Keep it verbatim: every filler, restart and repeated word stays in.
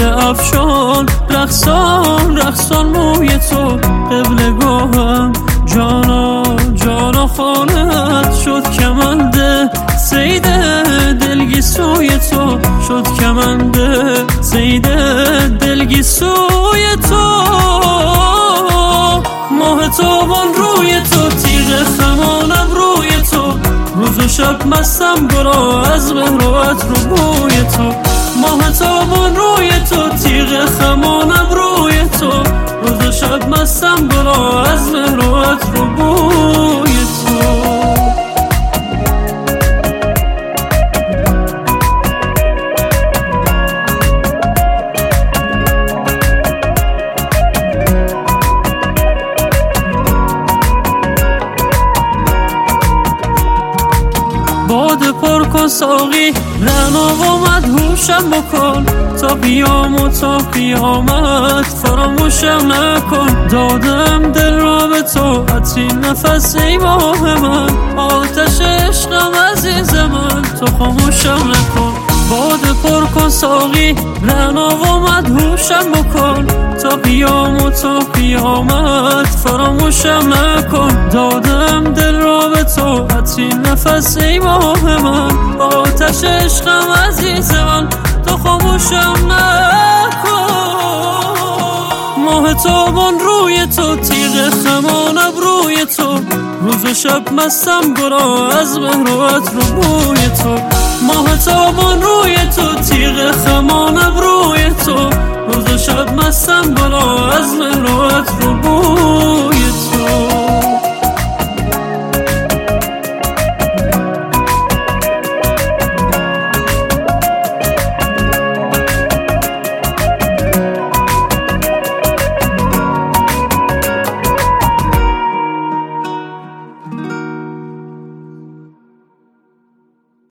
افشان، رقصان رقصان موی تو قبل گاهم. جانا جانا خانت شد کمنده سید دلگیسوی تو، شد کمنده سید دلگیسوی تو. ماه تابان روی تو، تیغ خمانم روی تو، روز و شب مستم برا از مهرات رو بوی تو. ماه تابان روی تو، تیغ خمانم روی تو، روز و شب مستم برا از مهرات رو بوی تو. باد پر کن ساقی، رنا و مدهوشم بکن، تا بیام و تا قیامت فراموشم نکن. دادم دل را به تو، عطری نفس ای ماه من، آتش عشقم عزیز من، تو خاموشم نکن. باد پر کن ساقی، رنا و مدهوشم بکن، تا قیام و تا قیامت فراموشم نکن. دادم دل را به تو، عطری نفس ای ماه من، آتش عشقم عزیز من، تو خاموشم نکن. ماه تابان روی تو، تیغ خمانم روی تو، روز و شب مستم برا از مهرات رو بوی تو. ماه تابان روی تو، تیغ خمانم روی تو، روز و شب مستم برا